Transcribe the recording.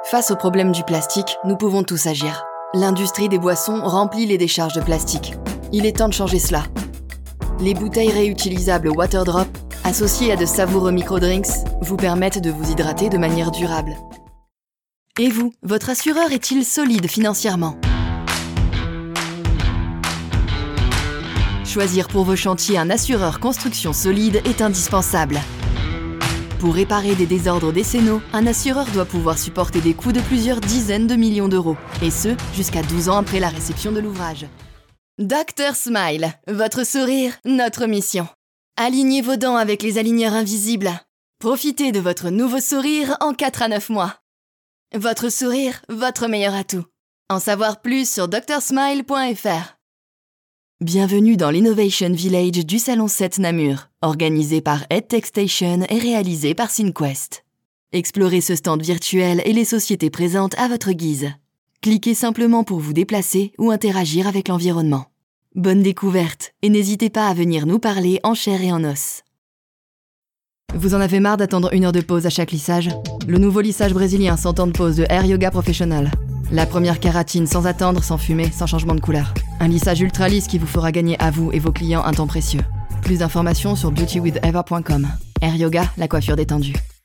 Face au problème du plastique, nous pouvons tous agir. L'industrie des boissons remplit les décharges de plastique. Il est temps de changer cela. Les bouteilles réutilisables Waterdrop, associées à de savoureux microdrinks, vous permettent de vous hydrater de manière durable. Et vous, votre assureur est-il solide financièrement ? Choisir pour vos chantiers un assureur construction solide est indispensable. Pour réparer des désordres décennaux, un assureur doit pouvoir supporter des coûts de plusieurs dizaines de millions d'euros, et ce, jusqu'à 12 ans après la réception de l'ouvrage. Dr Smile, votre sourire, notre mission. Alignez vos dents avec les aligneurs invisibles. Profitez de votre nouveau sourire en 4 à 9 mois. Votre sourire, votre meilleur atout. En savoir plus sur drsmile.fr. Bienvenue dans l'Innovation Village du Salon 7 Namur, organisé par EdTech Station et réalisé par Synquest. Explorez ce stand virtuel et les sociétés présentes à votre guise. Cliquez simplement pour vous déplacer ou interagir avec l'environnement. Bonne découverte et n'hésitez pas à venir nous parler en chair et en os. Vous en avez marre d'attendre 1 heure de pause à chaque lissage ? Le nouveau lissage brésilien sans temps de pause de Air Yoga Professional. La première kératine sans attendre, sans fumer, sans changement de couleur. Un lissage ultra lisse qui vous fera gagner à vous et vos clients un temps précieux. Plus d'informations sur beautywitheva.com. Air Yoga, la coiffure détendue.